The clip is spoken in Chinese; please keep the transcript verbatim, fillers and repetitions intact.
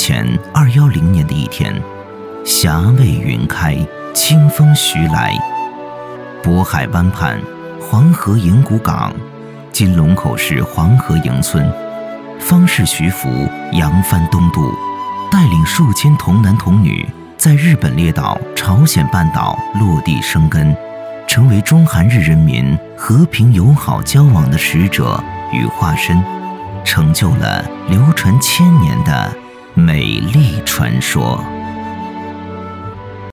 前二一零年的一天，霞蔚云开，清风徐来。渤海湾畔，黄河营古港，今龙口市黄河营村，方士徐福扬帆东渡，带领数千童男童女，在日本列岛、朝鲜半岛落地生根，成为中韩日人民和平友好交往的使者与化身，成就了流传千年的美丽传说。